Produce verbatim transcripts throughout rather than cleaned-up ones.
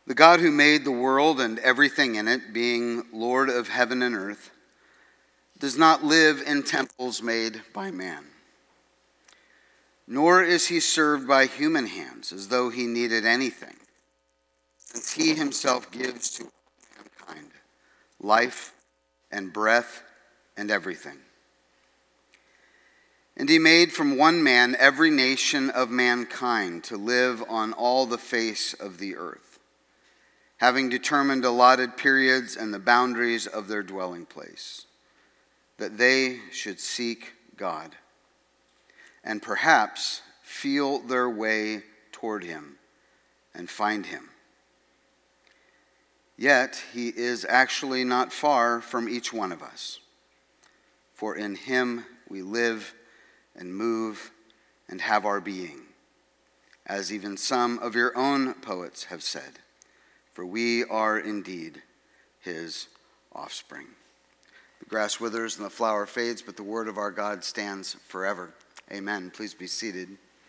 The God who made the world and everything in it, being Lord of heaven and earth, does not live in temples made by man. Nor is he served by human hands as though he needed anything, since he himself gives to mankind life and breath and everything. And he made from one man every nation of mankind to live on all the face of the earth, having determined allotted periods and the boundaries of their dwelling place, that they should seek God, and perhaps feel their way toward him and find him. Yet he is actually not far from each one of us, for in him we live and move and have our being, as even some of your own poets have said, for we are indeed his offspring. The grass withers and the flower fades, but the word of our God stands forever. Amen. Please be seated.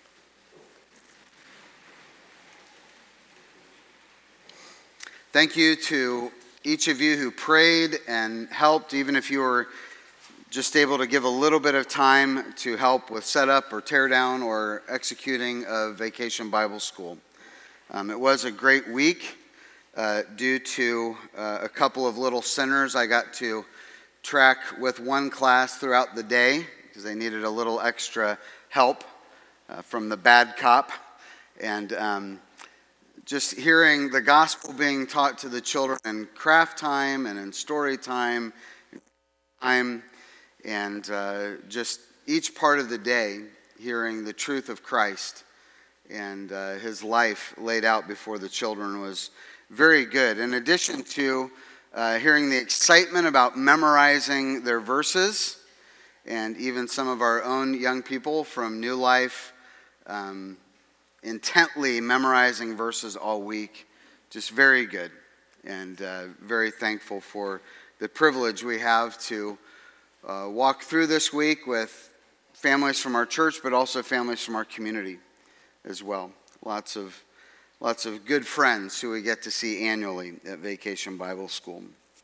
Thank you to each of you who prayed and helped, even if you were just able to give a little bit of time to help with setup or tear down or executing of Vacation Bible School. Um, it was a great week uh, due to uh, a couple of little sinners. I got to track with one class throughout the day because they needed a little extra help uh, from the bad cop. And um, just hearing the gospel being taught to the children in craft time and in story time, time and uh, just each part of the day hearing the truth of Christ and uh, his life laid out before the children was very good. In addition to uh, hearing the excitement about memorizing their verses, and even some of our own young people from New Life um, intently memorizing verses all week, just very good, and uh, very thankful for the privilege we have to Uh, walk through this week with families from our church, but also families from our community as well. Lots of lots of good friends who we get to see annually at Vacation Bible School.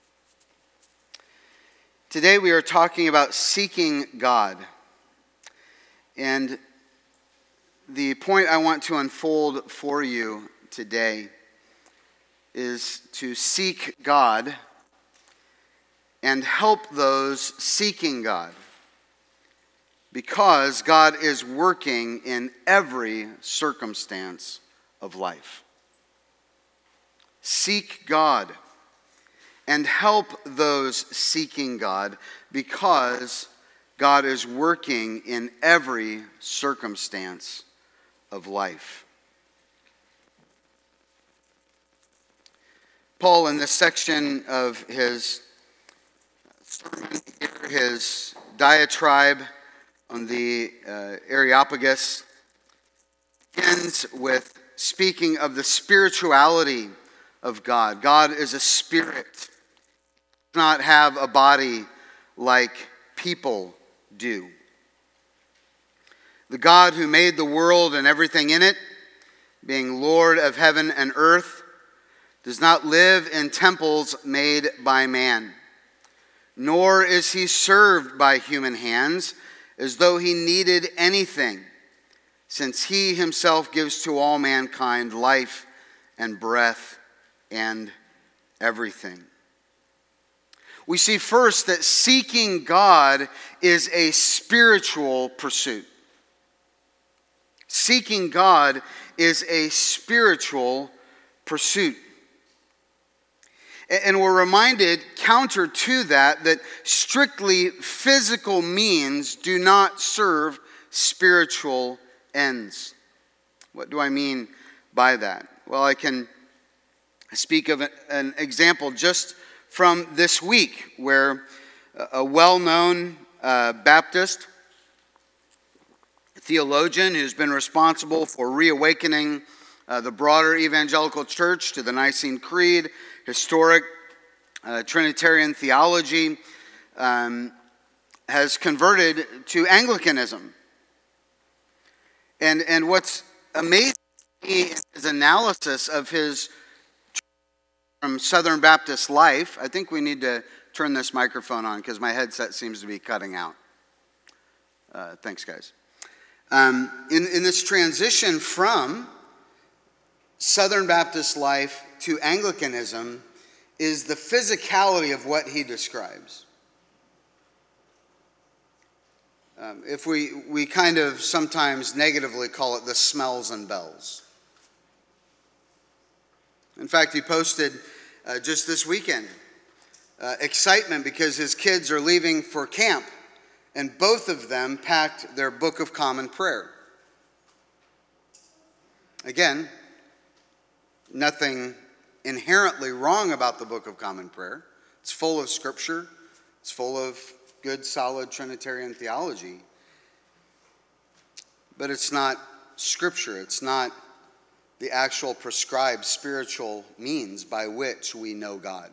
Today we are talking about seeking God. And the point I want to unfold for you today is to seek God and help those seeking God, because God is working in every circumstance of life. Seek God and help those seeking God, because God is working in every circumstance of life. Paul, in this section of his sermon here, his diatribe on the uh, Areopagus, ends with speaking of the spirituality of God. God is a spirit. He does not have a body like people do. The God who made the world and everything in it, being Lord of heaven and earth, does not live in temples made by man. Nor is he served by human hands as though he needed anything, since he himself gives to all mankind life and breath and everything. We see first that seeking God is a spiritual pursuit. Seeking God is a spiritual pursuit. And we're reminded, counter to that, that strictly physical means do not serve spiritual ends. What do I mean by that? Well, I can speak of an example just from this week, where a well-known uh, Baptist theologian who's been responsible for reawakening uh, the broader evangelical church to the Nicene Creed, historic uh, Trinitarian theology, um, has converted to Anglicanism. And, and what's amazing to me is his analysis of his From Southern Baptist Life. I think we need to turn this microphone on because my headset seems to be cutting out. Uh, thanks, guys. Um, in, in this transition from Southern Baptist Life to Anglicanism is the physicality of what he describes. Um, if we, we kind of sometimes negatively call it the smells and bells. In fact, he posted uh, just this weekend uh, excitement because his kids are leaving for camp, and both of them packed their Book of Common Prayer. Again, nothing inherently wrong about the Book of Common Prayer. It's full of scripture. It's full of good, solid Trinitarian theology. But it's not scripture. It's not the actual prescribed spiritual means by which we know God.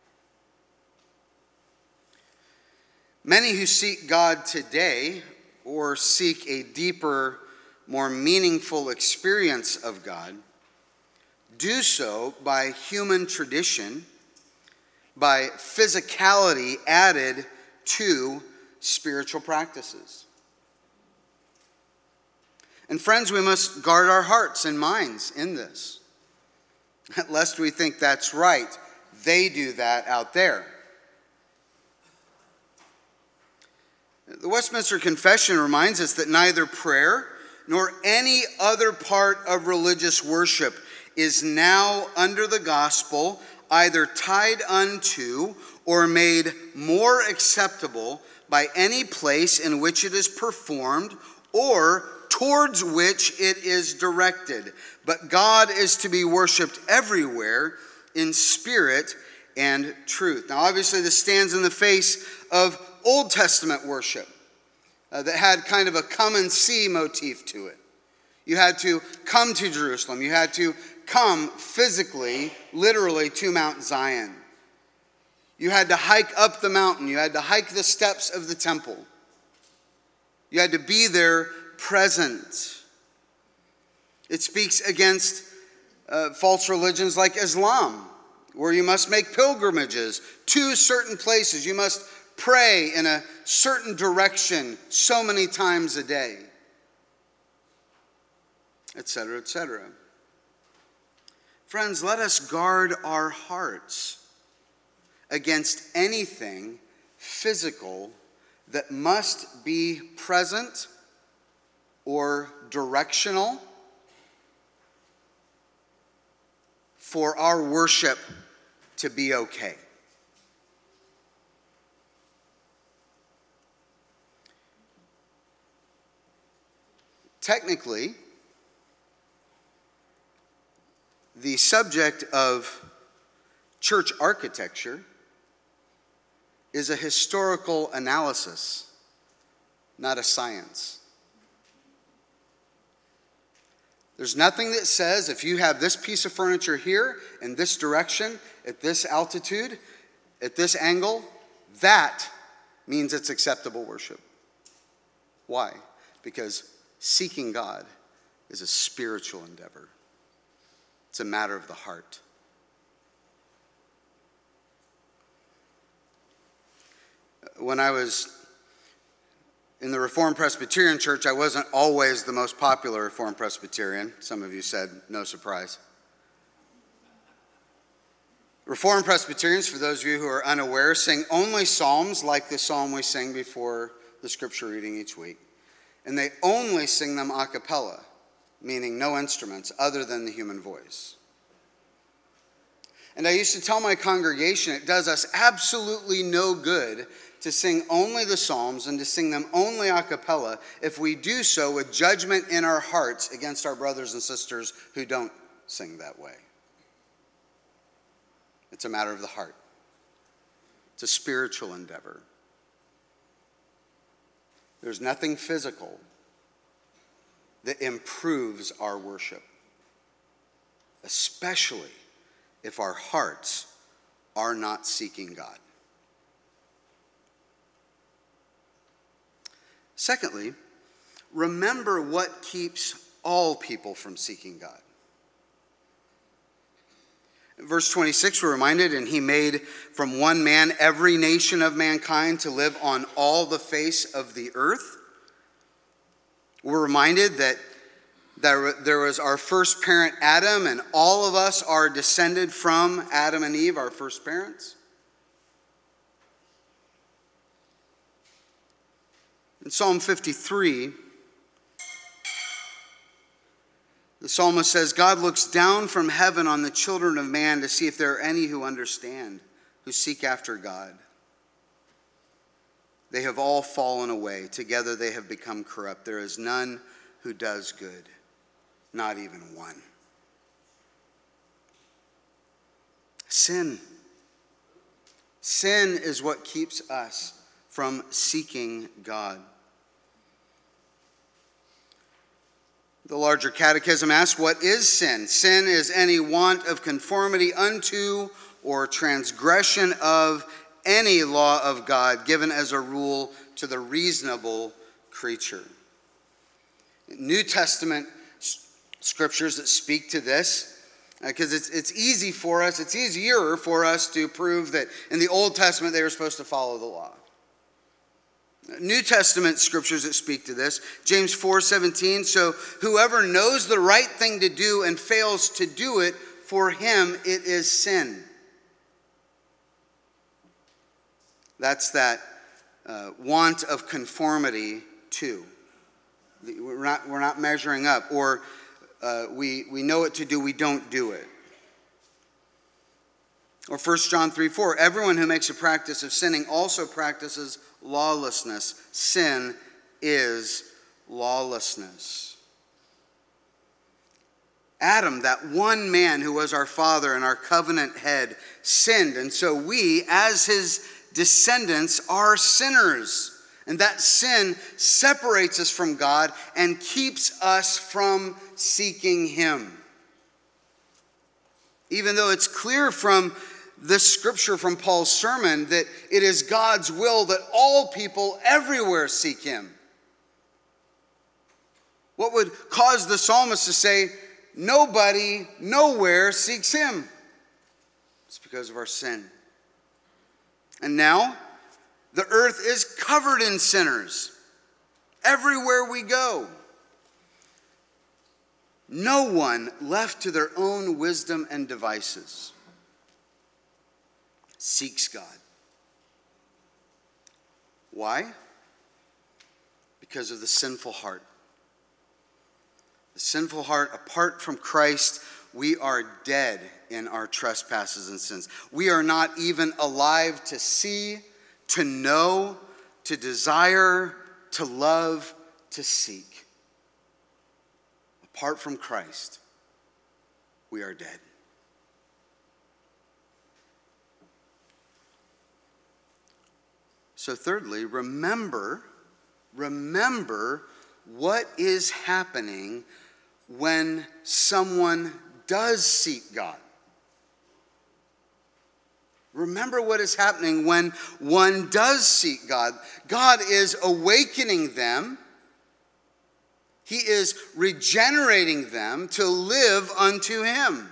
Many who seek God today or seek a deeper, more meaningful experience of God do so by human tradition, by physicality added to spiritual practices. And friends, we must guard our hearts and minds in this, lest we think that's right. They do that out there. The Westminster Confession reminds us that neither prayer nor any other part of religious worship is now under the gospel either tied unto or made more acceptable by any place in which it is performed or towards which it is directed. But God is to be worshiped everywhere in spirit and truth. Now, obviously, this stands in the face of Old Testament worship uh, that had kind of a come and see motif to it. You had to come to Jerusalem. You had to come physically, literally, to Mount Zion. You had to hike up the mountain. You had to hike the steps of the temple. You had to be there present. It speaks against uh, false religions like Islam, where you must make pilgrimages to certain places. You must pray in a certain direction so many times a day, et cetera, et cetera. Friends, let us guard our hearts against anything physical that must be present or directional for our worship to be okay. Technically, the subject of church architecture is a historical analysis, not a science. There's nothing that says if you have this piece of furniture here, in this direction, at this altitude, at this angle, that means it's acceptable worship. Why? Because seeking God is a spiritual endeavor. It's a matter of the heart. When I was in the Reformed Presbyterian Church, I wasn't always the most popular Reformed Presbyterian. Some of you said, no surprise. Reformed Presbyterians, for those of you who are unaware, sing only psalms like the psalm we sing before the scripture reading each week. And they only sing them a cappella, meaning no instruments other than the human voice. And I used to tell my congregation it does us absolutely no good to sing only the Psalms and to sing them only a cappella if we do so with judgment in our hearts against our brothers and sisters who don't sing that way. It's a matter of the heart. It's a spiritual endeavor. There's nothing physical that improves our worship, especially if our hearts are not seeking God. Secondly, remember what keeps all people from seeking God. Verse twenty-six, we're reminded, and he made from one man every nation of mankind to live on all the face of the earth. We're reminded that there was our first parent Adam, and all of us are descended from Adam and Eve, our first parents. In Psalm fifty-three, the psalmist says, God looks down from heaven on the children of man to see if there are any who understand, who seek after God. They have all fallen away. Together they have become corrupt. There is none who does good, not even one. Sin. Sin is what keeps us from seeking God. The larger catechism asks, what is sin? Sin is any want of conformity unto or transgression of any law of God given as a rule to the reasonable creature. New Testament scriptures that speak to this, because uh, it's, it's easy for us, it's easier for us to prove that in the Old Testament they were supposed to follow the law. New Testament scriptures that speak to this, James four seventeen, so whoever knows the right thing to do and fails to do it, for him it is sin. That's that uh, want of conformity to. We're not, we're not measuring up, or uh, we, we know what to do, we don't do it. Or First John three four, everyone who makes a practice of sinning also practices lawlessness. Sin is lawlessness. Adam, that one man who was our father and our covenant head, sinned. And so we, as his descendants, are sinners. And that sin separates us from God and keeps us from seeking him. Even though it's clear from this scripture from Paul's sermon that it is God's will that all people everywhere seek him. What would cause the psalmist to say, nobody, nowhere seeks him? It's because of our sin. And now, the earth is covered in sinners. Everywhere we go. No one left to their own wisdom and devices seeks God. Why? Because of the sinful heart. The sinful heart, apart from Christ, we are dead in our trespasses and sins. We are not even alive to see, to know, to desire, to love, to seek. Apart from Christ, we are dead. So thirdly, remember, remember what is happening when someone does seek God. Remember what is happening when one does seek God. God is awakening them. He is regenerating them to live unto him.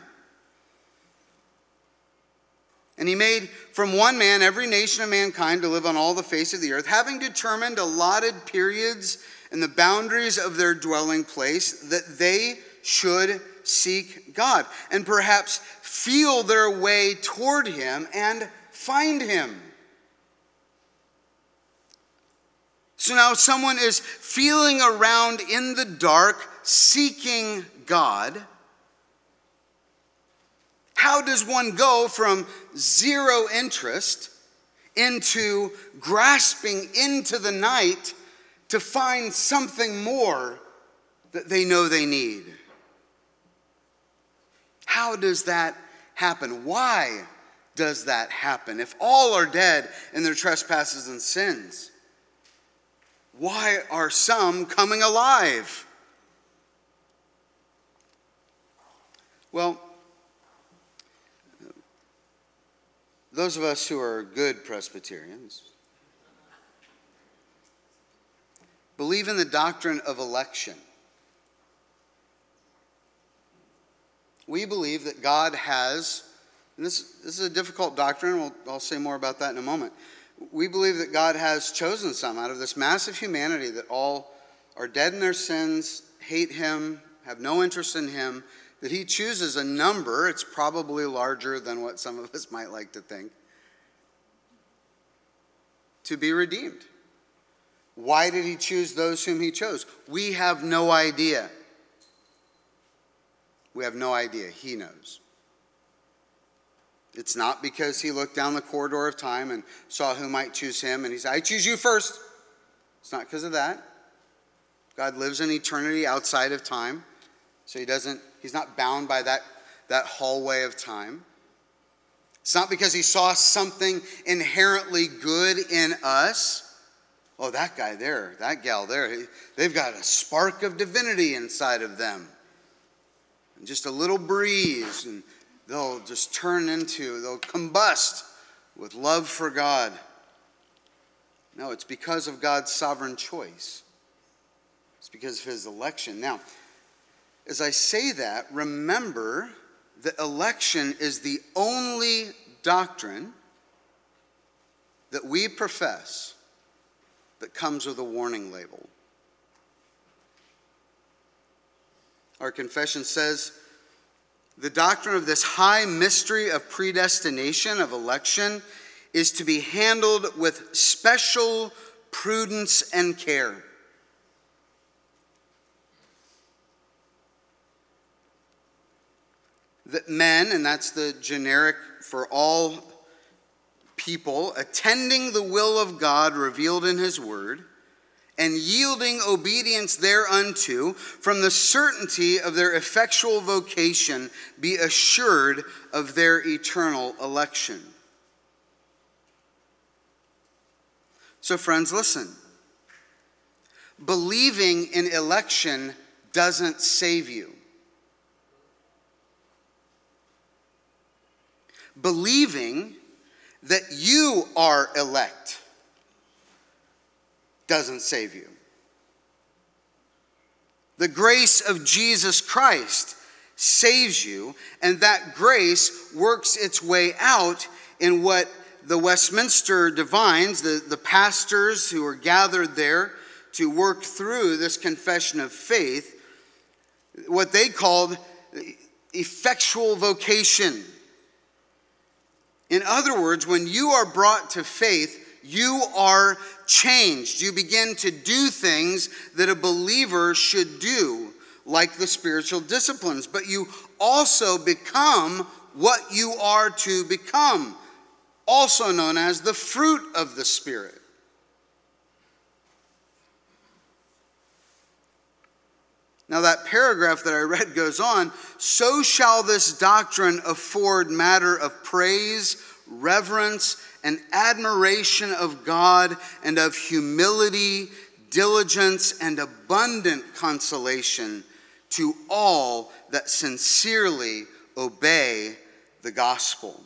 And he made from one man every nation of mankind to live on all the face of the earth, having determined allotted periods and the boundaries of their dwelling place, that they should seek God and perhaps feel their way toward him and find him. So now someone is feeling around in the dark, seeking God. How does one go from zero interest into grasping into the night to find something more that they know they need? How does that happen? Why does that happen? If all are dead in their trespasses and sins, why are some coming alive? Well, those of us who are good Presbyterians believe in the doctrine of election. We believe that God has And this, this is a difficult doctrine. We'll, I'll say more about that in a moment. We believe that God has chosen some out of this massive humanity that all are dead in their sins, hate him, have no interest in him, that he chooses a number, it's probably larger than what some of us might like to think, to be redeemed. Why did he choose those whom he chose? We have no idea. We have no idea. He knows. It's not because he looked down the corridor of time and saw who might choose him and he said, I choose you first. It's not because of that. God lives in eternity outside of time. So he doesn't, he's not bound by that, that hallway of time. It's not because he saw something inherently good in us. Oh, that guy there, that gal there, they've got a spark of divinity inside of them. And just a little breeze, and they'll just turn into, they'll combust with love for God. No, it's because of God's sovereign choice. It's because of his election. Now, as I say that, remember that election is the only doctrine that we profess that comes with a warning label. Our confession says, the doctrine of this high mystery of predestination, of election, is to be handled with special prudence and care. That men, and that's the generic for all people, attending the will of God revealed in his word, and yielding obedience thereunto, from the certainty of their effectual vocation, be assured of their eternal election. So friends, listen. Believing in election doesn't save you. Believing that you are elect doesn't save you. The grace of Jesus Christ saves you, and that grace works its way out in what the Westminster divines, the, the pastors who are gathered there to work through this confession of faith, what they called effectual vocation. In other words, when you are brought to faith, you are changed. You begin to do things that a believer should do, like the spiritual disciplines. But you also become what you are to become, also known as the fruit of the Spirit. Now that paragraph that I read goes on, so shall this doctrine afford matter of praise, reverence, and admiration of God, and of humility, diligence, and abundant consolation to all that sincerely obey the gospel.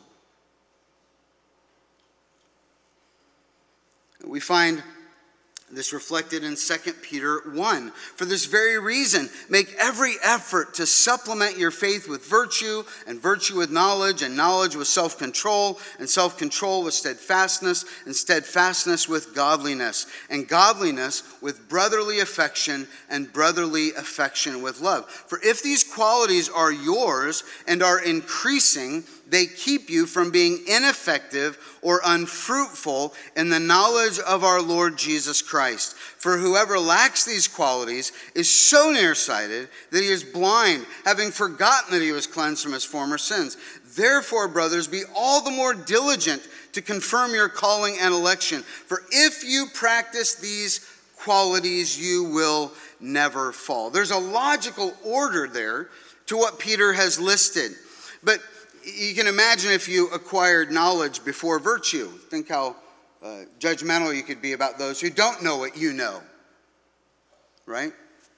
We find this reflected in Second Peter one. For this very reason, make every effort to supplement your faith with virtue, and virtue with knowledge, and knowledge with self-control, and self-control with steadfastness, and steadfastness with godliness, and godliness with brotherly affection, and brotherly affection with love. For if these qualities are yours and are increasing, they keep you from being ineffective or unfruitful in the knowledge of our Lord Jesus Christ. For whoever lacks these qualities is so nearsighted that he is blind, having forgotten that he was cleansed from his former sins. Therefore, brothers, be all the more diligent to confirm your calling and election. For if you practice these qualities, you will never fall. There's a logical order there to what Peter has listed. But you can imagine if you acquired knowledge before virtue. Think how uh, judgmental you could be about those who don't know what you know. Right?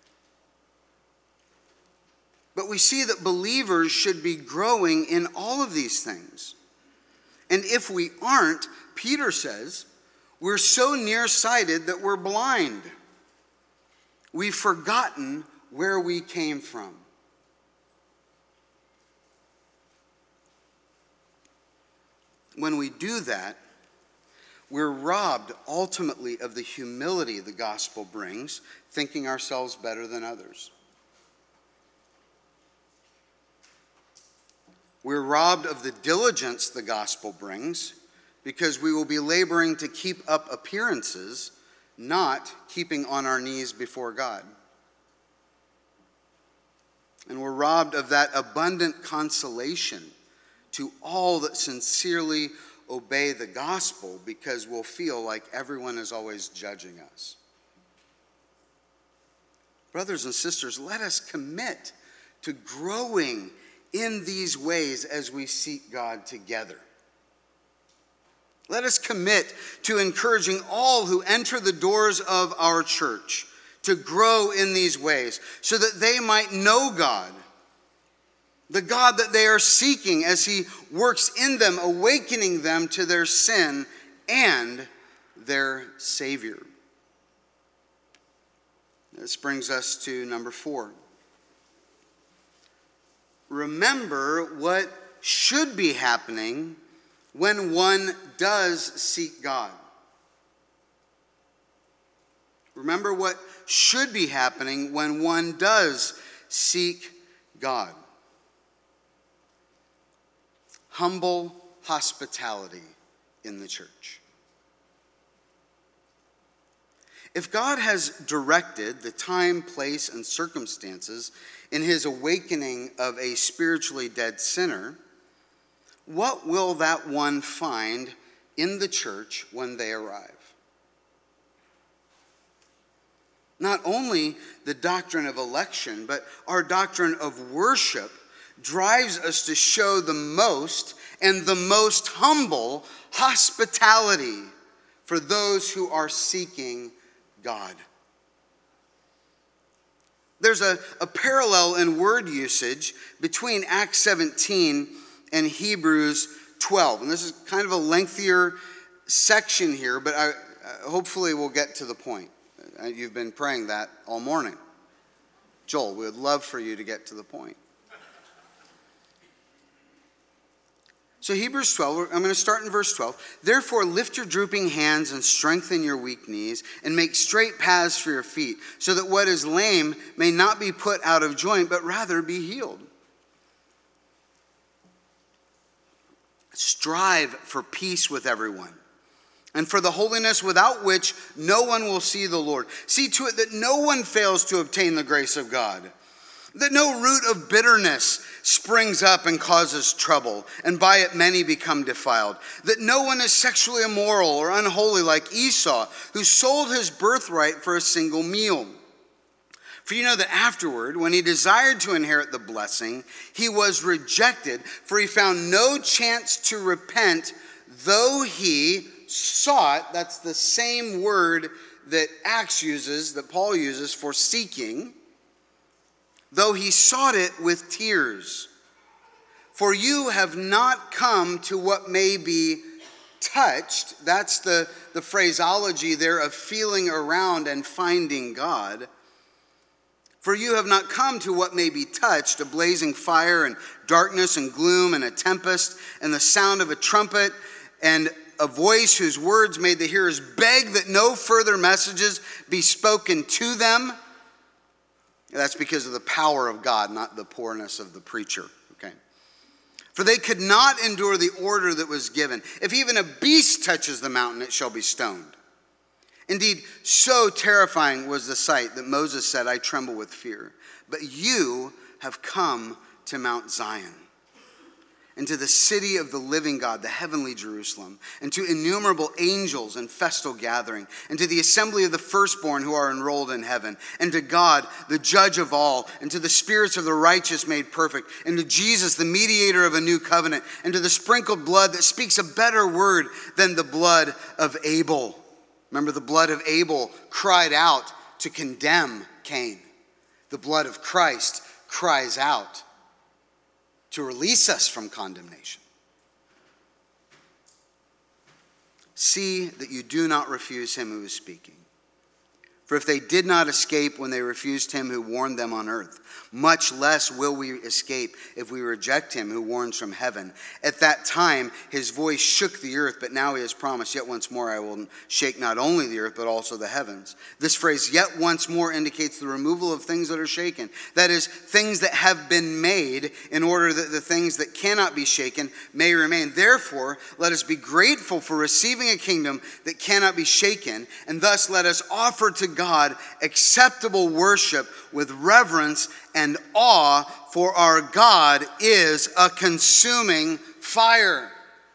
But we see that believers should be growing in all of these things. And if we aren't, Peter says, we're so nearsighted that we're blind. We've forgotten where we came from. when we do that, we're robbed ultimately of the humility the gospel brings, thinking ourselves better than others. We're robbed of the diligence the gospel brings because we will be laboring to keep up appearances, not keeping on our knees before God. And we're robbed of that abundant consolation to all that sincerely obey the gospel because we'll feel like everyone is always judging us. Brothers and sisters, let us commit to growing in these ways as we seek God together. Let us commit to encouraging all who enter the doors of our church to grow in these ways so that they might know God, the God that they are seeking as he works in them, awakening them to their sin and their Savior. This brings us to number four. Remember what should be happening when one does seek God. Remember what should be happening when one does seek God. Humble hospitality in the church. If God has directed the time, place, and circumstances in his awakening of a spiritually dead sinner, what will that one find in the church when they arrive? Not only the doctrine of election, but our doctrine of worship drives us to show the most and the most humble hospitality for those who are seeking God. There's a, a parallel in word usage between Acts seventeen and Hebrews twelve. And this is kind of a lengthier section here, but I, uh, hopefully we'll get to the point. Uh, you've been praying that all morning. Joel, we would love for you to get to the point. So Hebrews twelve, I'm going to start in verse twelve. Therefore lift your drooping hands and strengthen your weak knees and make straight paths for your feet, so that what is lame may not be put out of joint, but rather be healed. Strive for peace with everyone, and for the holiness without which no one will see the Lord. See to it that no one fails to obtain the grace of God, that no root of bitterness springs up and causes trouble, and by it many become defiled, that no one is sexually immoral or unholy like Esau, who sold his birthright for a single meal. For you know that afterward, when he desired to inherit the blessing, he was rejected, for he found no chance to repent, though he sought. That's the same word that Acts uses, that Paul uses for seeking. Though he sought it with tears. For you have not come to what may be touched. That's the, the phraseology there of feeling around and finding God. For you have not come to what may be touched, a blazing fire and darkness and gloom and a tempest and the sound of a trumpet and a voice whose words made the hearers beg that no further messages be spoken to them. That's because of the power of God, not the poorness of the preacher. Okay. For they could not endure the order that was given. If even a beast touches the mountain, it shall be stoned. Indeed, so terrifying was the sight that Moses said, I tremble with fear. But you have come to Mount Zion, and to the city of the living God, the heavenly Jerusalem, and to innumerable angels in festal gathering, and to the assembly of the firstborn who are enrolled in heaven, and to God, the judge of all, and to the spirits of the righteous made perfect, and to Jesus, the mediator of a new covenant, and to the sprinkled blood that speaks a better word than the blood of Abel. Remember, the blood of Abel cried out to condemn Cain. The blood of Christ cries out to release us from condemnation. See that you do not refuse him who is speaking. For if they did not escape when they refused him who warned them on earth, much less will we escape if we reject him who warns from heaven. At that time his voice shook the earth, but now he has promised, yet once more I will shake not only the earth, but also the heavens. This phrase, yet once more, indicates the removal of things that are shaken. That is, things that have been made in order that the things that cannot be shaken may remain. Therefore, let us be grateful for receiving a kingdom that cannot be shaken, and thus let us offer to God acceptable worship with reverence and awe, for our God is a consuming fire.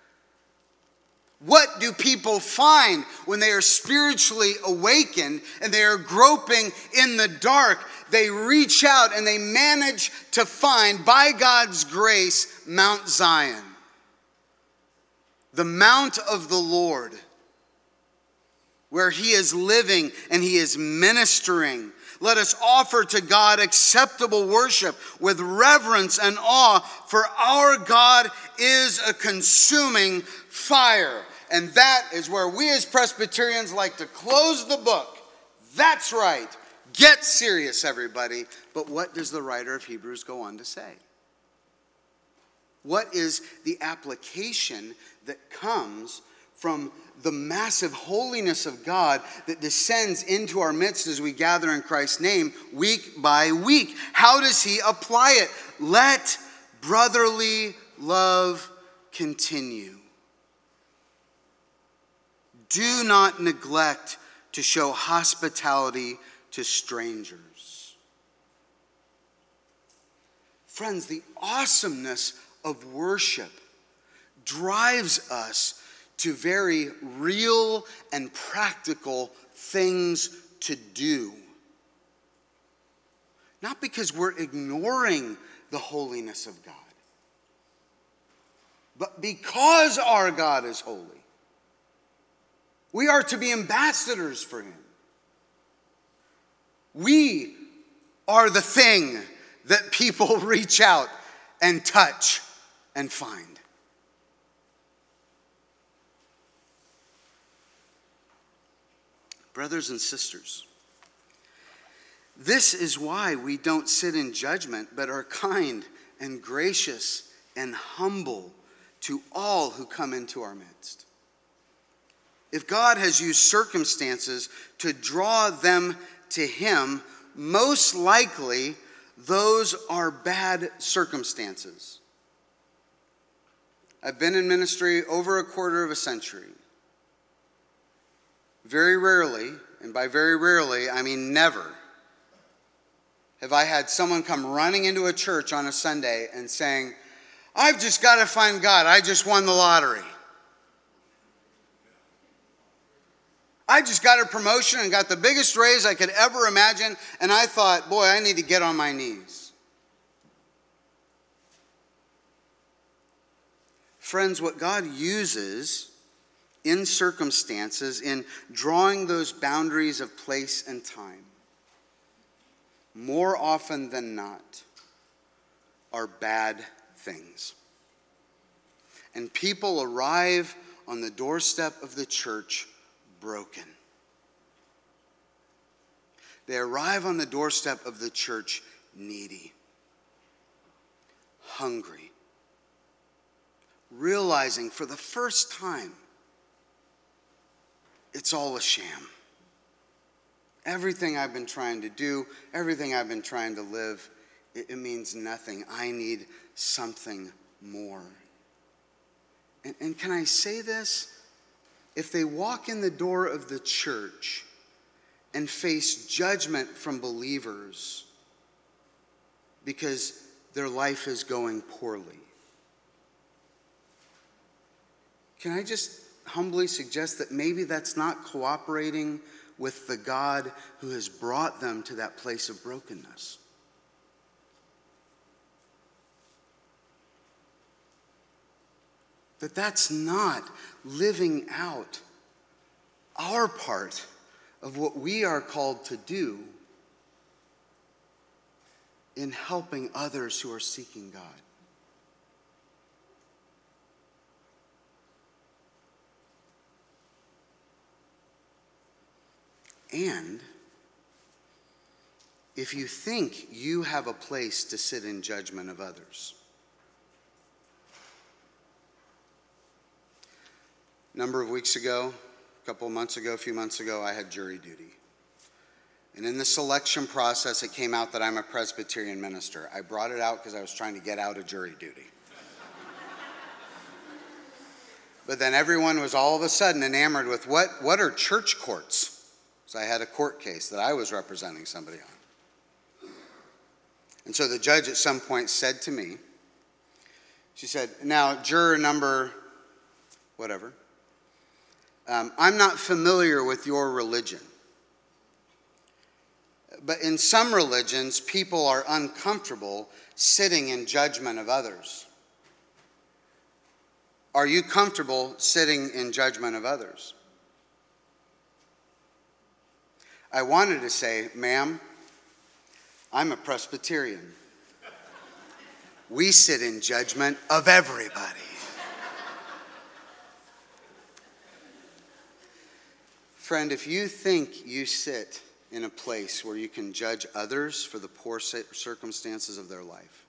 What do people find when they are spiritually awakened and they are groping in the dark? They reach out and they manage to find, by God's grace, Mount Zion, the mount of the Lord, where he is living and he is ministering. Let us offer to God acceptable worship with reverence and awe, for our God is a consuming fire. And that is where we as Presbyterians like to close the book. That's right. Get serious, everybody. But what does the writer of Hebrews go on to say? What is the application that comes from the massive holiness of God that descends into our midst as we gather in Christ's name week by week? How does he apply it? Let brotherly love continue. Do not neglect to show hospitality to strangers. Friends, the awesomeness of worship drives us to very real and practical things to do. Not because we're ignoring the holiness of God, but because our God is holy. We are to be ambassadors for him. We are the thing that people reach out and touch and find. Brothers and sisters, this is why we don't sit in judgment, but are kind and gracious and humble to all who come into our midst. If God has used circumstances to draw them to him, most likely those are bad circumstances. I've been in ministry over a quarter of a century. Very rarely, and by very rarely, I mean never, have I had someone come running into a church on a Sunday and saying, I've just got to find God. I just won the lottery. I just got a promotion and got the biggest raise I could ever imagine, and I thought, boy, I need to get on my knees. Friends, what God uses in circumstances, in drawing those boundaries of place and time, more often than not, are bad things. And people arrive on the doorstep of the church broken. They arrive on the doorstep of the church needy, hungry, realizing for the first time it's all a sham. Everything I've been trying to do, everything I've been trying to live, it, it means nothing. I need something more. And, and can I say this? If they walk in the door of the church and face judgment from believers because their life is going poorly, can I just humbly suggest that maybe that's not cooperating with the God who has brought them to that place of brokenness? That that's not living out our part of what we are called to do in helping others who are seeking God. And if you think you have a place to sit in judgment of others. A number of weeks ago, a couple of months ago, a few months ago, I had jury duty. And in the selection process, it came out that I'm a Presbyterian minister. I brought it out because I was trying to get out of jury duty. But then everyone was all of a sudden enamored with what, what are church courts? So I had a court case that I was representing somebody on. And so the judge at some point said to me, she said, now, juror number whatever, um, I'm not familiar with your religion. But in some religions, people are uncomfortable sitting in judgment of others. Are you comfortable sitting in judgment of others? I wanted to say, ma'am, I'm a Presbyterian. We sit in judgment of everybody. Friend, if you think you sit in a place where you can judge others for the poor circumstances of their life,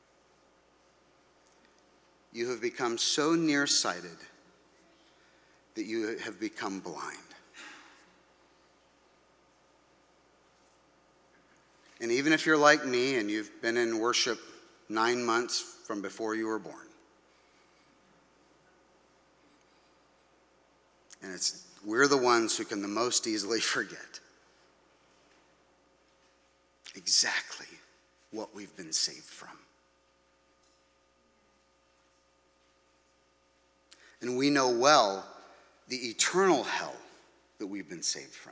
you have become so nearsighted that you have become blind. And even if you're like me and you've been in worship nine months from before you were born, and it's we're the ones who can the most easily forget exactly what we've been saved from. And we know well the eternal hell that we've been saved from.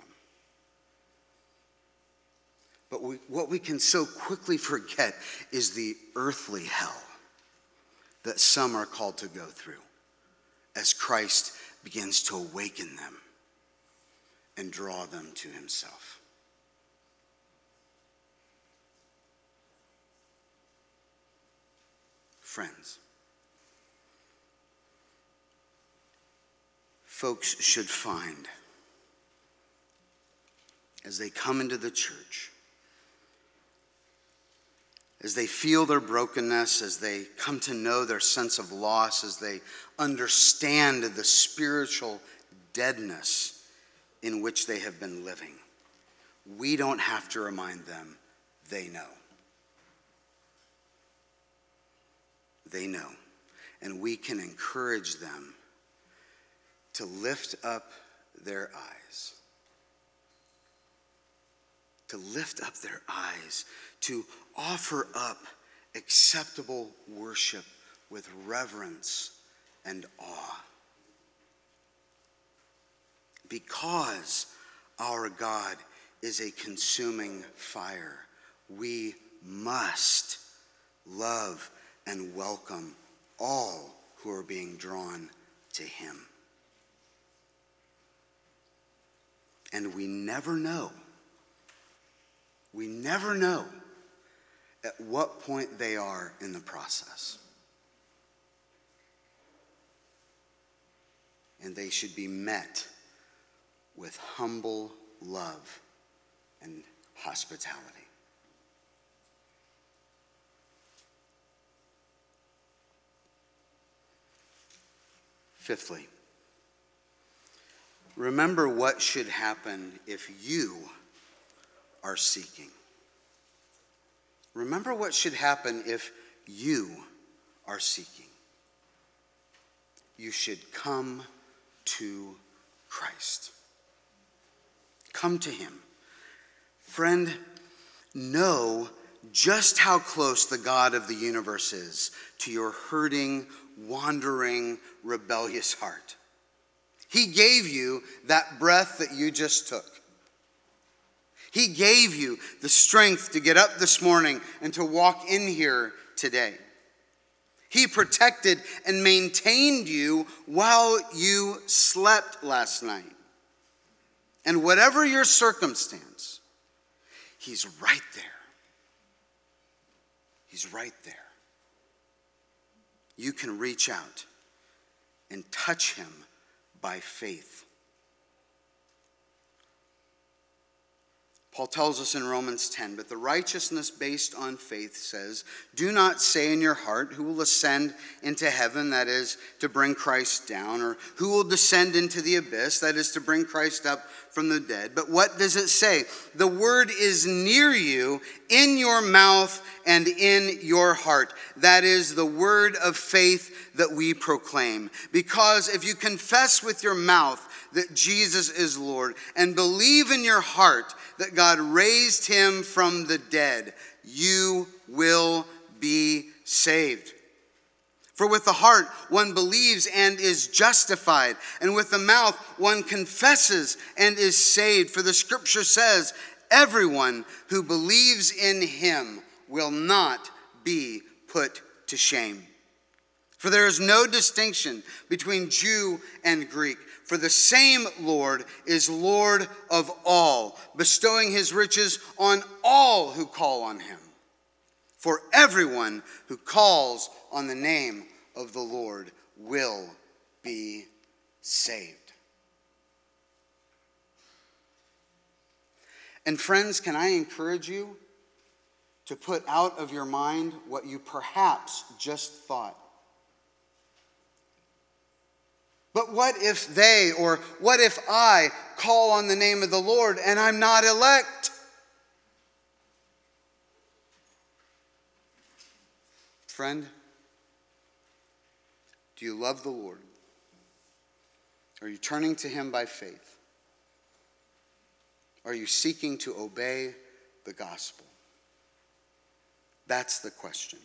But we, what we can so quickly forget is the earthly hell that some are called to go through as Christ begins to awaken them and draw them to himself. Friends, folks should find, as they come into the church, as they feel their brokenness, as they come to know their sense of loss, as they understand the spiritual deadness in which they have been living, we don't have to remind them, they know. They know. And we can encourage them to lift up their eyes. To lift up their eyes, to offer up acceptable worship with reverence and awe. Because our God is a consuming fire, we must love and welcome all who are being drawn to him. And we never know, we never know at what point they are in the process. And they should be met with humble love and hospitality. Fifthly, remember what should happen if you are seeking. Remember what should happen if you are seeking. You should come to Christ. Come to him. Friend, know just how close the God of the universe is to your hurting, wandering, rebellious heart. He gave you that breath that you just took. He gave you the strength to get up this morning and to walk in here today. He protected and maintained you while you slept last night. And whatever your circumstance, he's right there. He's right there. You can reach out and touch him by faith. Paul tells us in Romans ten, but the righteousness based on faith says, do not say in your heart, who will ascend into heaven, that is, to bring Christ down, or who will descend into the abyss, that is, to bring Christ up from the dead. But what does it say? The word is near you, in your mouth and in your heart. That is the word of faith that we proclaim. Because if you confess with your mouth that Jesus is Lord and believe in your heart that God raised him from the dead, you will be saved. For with the heart one believes and is justified, and with the mouth one confesses and is saved. For the scripture says, everyone who believes in him will not be put to shame. For there is no distinction between Jew and Greek. For the same Lord is Lord of all, bestowing his riches on all who call on him. For everyone who calls on the name of the Lord will be saved. And friends, can I encourage you to put out of your mind what you perhaps just thought? But what if they, or what if I call on the name of the Lord and I'm not elect? Friend, do you love the Lord? Are you turning to him by faith? Are you seeking to obey the gospel? That's the question.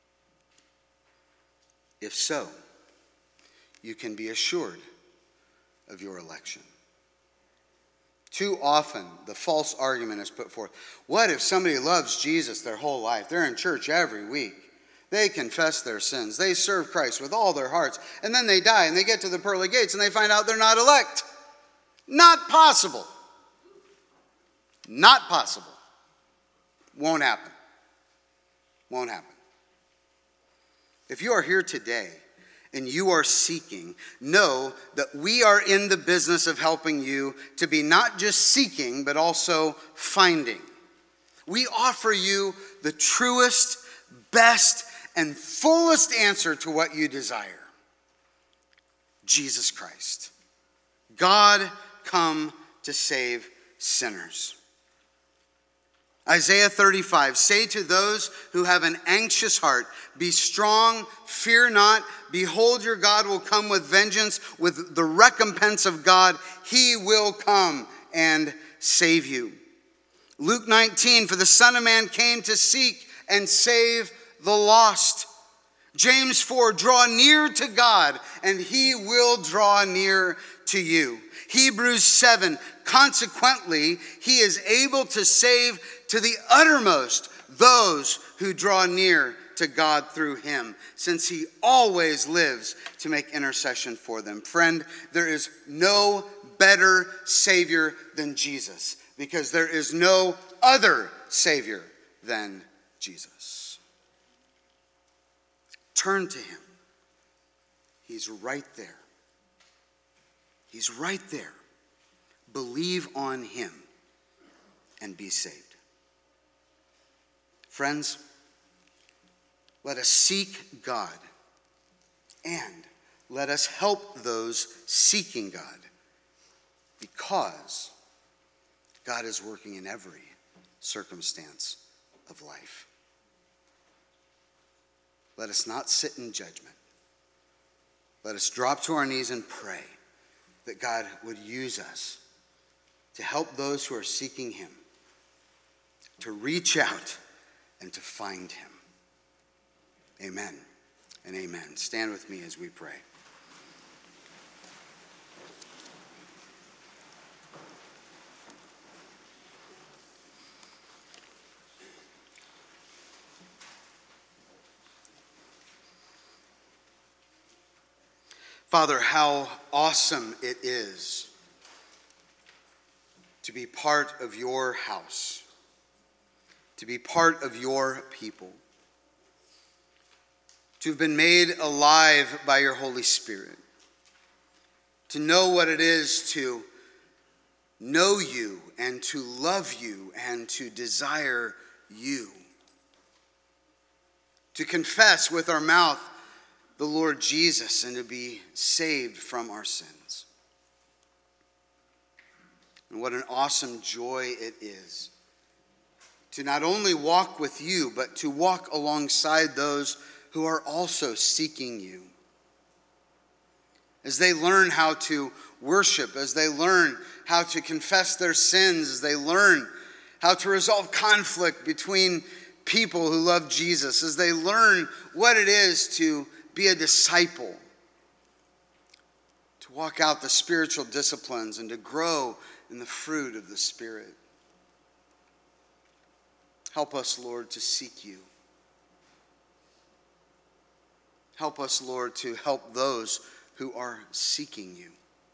If so, you can be assured of your election. Too often, the false argument is put forth. What if somebody loves Jesus their whole life? They're in church every week. They confess their sins. They serve Christ with all their hearts. And then they die and they get to the pearly gates and they find out they're not elect. Not possible. Not possible. Won't happen. Won't happen. If you are here today and you are seeking, know that we are in the business of helping you to be not just seeking, but also finding. We offer you the truest, best, and fullest answer to what you desire. Jesus Christ. God come to save sinners. Isaiah thirty-five, say to those who have an anxious heart, be strong, fear not. Behold, your God will come with vengeance, with the recompense of God. He will come and save you. Luke nineteen, for the Son of Man came to seek and save the lost. James four, draw near to God, and he will draw near to you. Hebrews seven, consequently, he is able to save to the uttermost those who draw near to God through him, since he always lives to make intercession for them. Friend, there is no better Savior than Jesus, because there is no other Savior than Jesus. Turn to him. He's right there. He's right there. Believe on him and be saved. Friends, let us seek God and let us help those seeking God, because God is working in every circumstance of life. Let us not sit in judgment. Let us drop to our knees and pray that God would use us to help those who are seeking him, to reach out and to find him. Amen and amen. Stand with me as we pray. Father, how awesome it is to be part of your house, to be part of your people, to have been made alive by your Holy Spirit, to know what it is to know you and to love you and to desire you. To confess with our mouth the Lord Jesus and to be saved from our sins. And what an awesome joy it is to not only walk with you, but to walk alongside those who are also seeking you. As they learn how to worship, as they learn how to confess their sins, as they learn how to resolve conflict between people who love Jesus, as they learn what it is to be a disciple, to walk out the spiritual disciplines and to grow in the fruit of the Spirit. Help us, Lord, to seek you. Help us, Lord, to help those who are seeking you.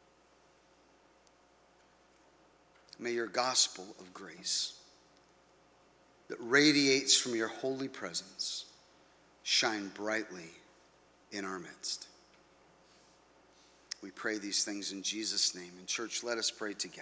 May your gospel of grace that radiates from your holy presence shine brightly in our midst. We pray these things in Jesus' name. And church, let us pray together.